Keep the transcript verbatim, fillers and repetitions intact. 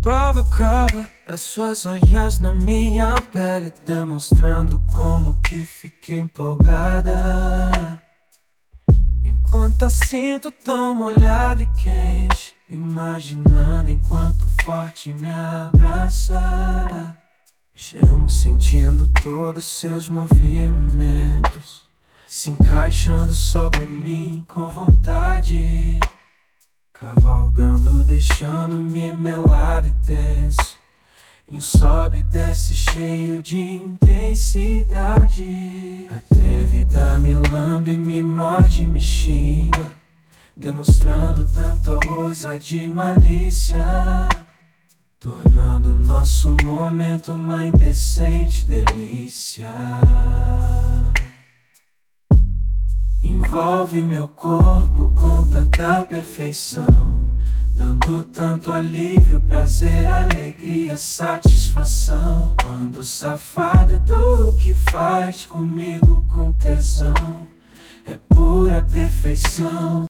Provocava as suas unhas na minha pele, demonstrando como que fiquei empolgada. Enquanto a sinto tão molhada e quente, imaginando enquanto forte me abraça. Chego sentindo todos seus movimentos se encaixando sobre mim com vontade, cavalgando, deixando-me melado e tenso, em um sobe e desce cheio de intensidade. Atrevida me lambe, me morde, me xinga, demonstrando tanta ousadia e malícia, tornando nosso momento uma indecente delícia. Envolve meu corpo com tanta perfeição, dando tanto alívio, prazer, alegria, satisfação. Quando safada do que faz comigo com tesão, é pura perfeição.